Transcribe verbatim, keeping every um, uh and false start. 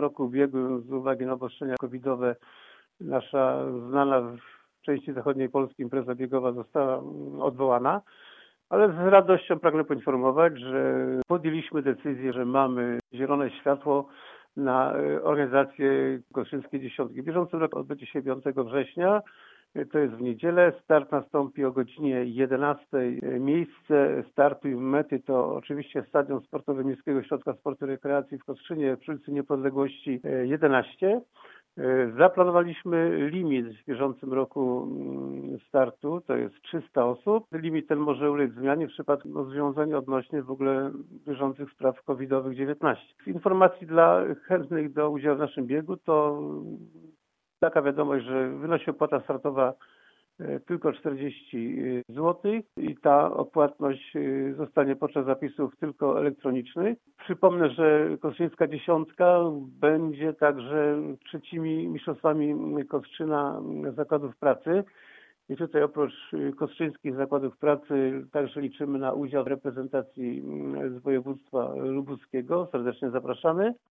roku ubiegłym z uwagi na obostrzenia covidowe nasza znana w części zachodniej Polski impreza biegowa została odwołana, ale z radością pragnę poinformować, że podjęliśmy decyzję, że mamy zielone światło na organizację Kostrzyńskiej Dziesiątki. W bieżącym roku odbędzie się piątego września. To jest w niedzielę. Start nastąpi o godzinie jedenastej. Miejsce startu i mety to oczywiście Stadion Sportowy Miejskiego Ośrodka Sportu i Rekreacji w Kostrzynie przy ulicy Niepodległości jedenaście. Zaplanowaliśmy limit w bieżącym roku startu, to jest trzysta osób. Limit ten może ulec zmianie w przypadku rozwiązań odnośnie w ogóle bieżących spraw covidowych dziewiętnaście. Z informacji dla chętnych do udziału w naszym biegu to taka wiadomość, że wynosi opłata startowa tylko czterdzieści złotych i ta odpłatność zostanie podczas zapisów tylko elektronicznych. Przypomnę, że Kostrzyńska Dziesiątka będzie także trzecimi mistrzostwami Kostrzyna Zakładów Pracy. I tutaj oprócz kostrzyńskich zakładów pracy także liczymy na udział w reprezentacji z województwa lubuskiego. Serdecznie zapraszamy.